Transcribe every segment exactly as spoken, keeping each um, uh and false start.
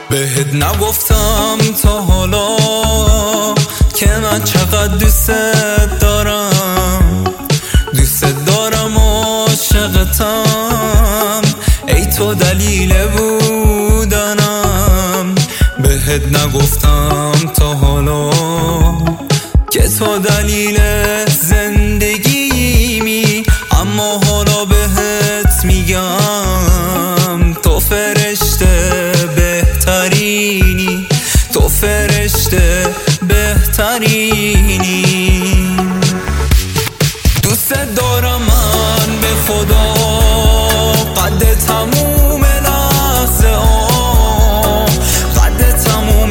بهت نگفتم تا حالا که من چقدر دوست دارم، دوست دارم عاشقتم، ای تو دلیل بودنم. بهت نگفتم تا حالا که تو دلیل زندگیمی، اما حالا بهت میگم تو فرشته بهترینی، تو فرشته بهترینی. دوست دارم من به خدا قد تموم لحظه ها، قد تموم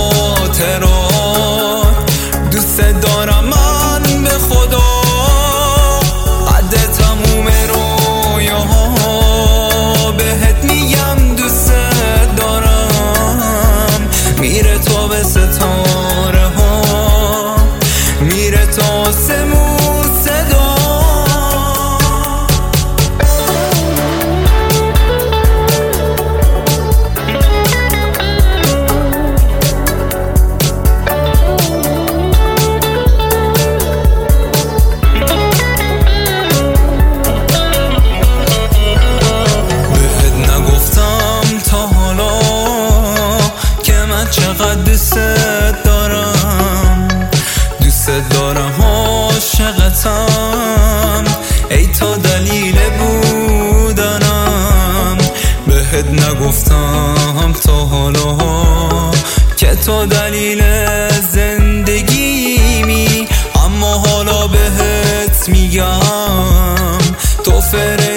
خاطرات. دوست دارم من به خدا قد تموم رویاها. بهت میگم دوست دارم، میره تا به ستاره ها، میره تا آسمون صدا. چقدر دوست دارم، دوست دارم عاشقتم، ای تو دلیل بودنم. بهت نگفتم تا حالا که تو دلیل زندگیمی، اما حالا بهت میگم تو فرشته